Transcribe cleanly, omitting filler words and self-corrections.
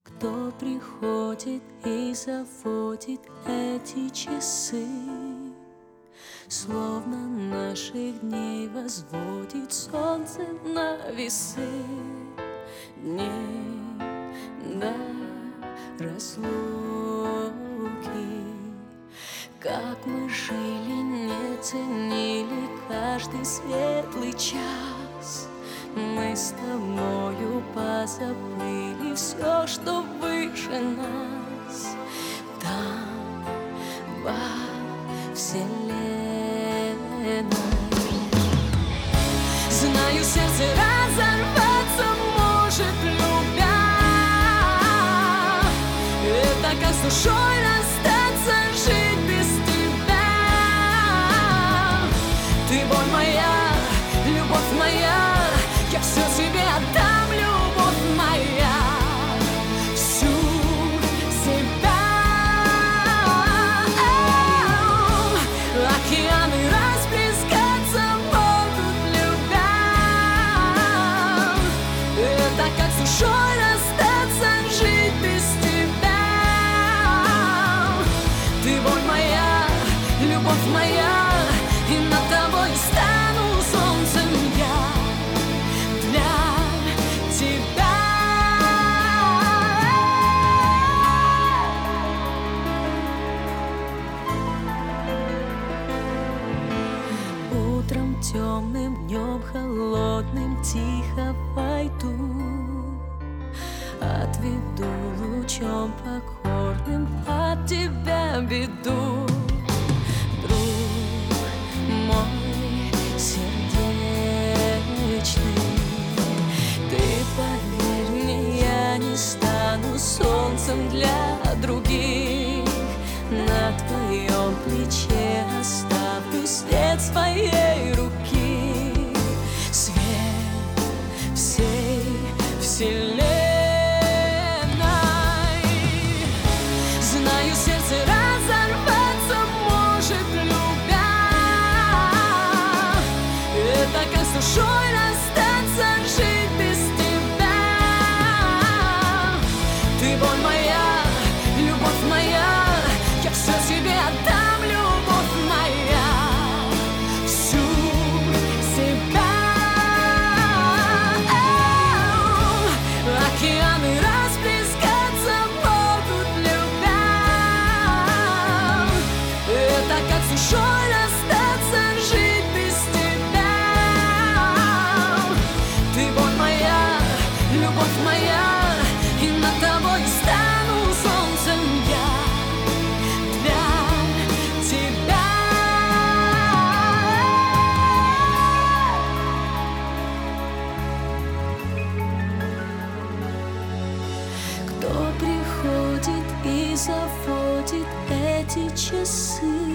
Кто приходит и заводит эти часы, словно наших дней возводит солнце на весы дней до разлуки. Как мы жили, не ценили каждый светлый час. Мы с тобою позабыли все, что выше нас. Там, во вселенной. Знаю, сердце разорваться может, любя. Это как с душой расстаться, жить без тебя. Ты боль моя, любовь моя, я все тебе отдам, любовь моя, всю себя. Океаны расплескаться могут, любя. Это как с душой расстаться, жить без тебя. Ты боль моя, любовь моя, и над тобой стану солнцем я. Утром темным, днем холодным тихо войду, отведу лучом покорным от тебя беду. Друг мой сердечный, ты поверь мне, я не стану солнцем для других. На твоем плече оставлю след своей руки, свет всей вселенной. Знаю, сердце разорваться может, любя. Это как с душой расстаться, жить без тебя. Ты боль моя, любовь моя, я все тебе отдам, любовь моя, всю себя. Океаны расплескаться могут, любя. Это как с душой расстаться, жить без тебя. Ты боль моя, любовь моя, и над тобой стану солнцем я. Кто приходит и заводит эти часы,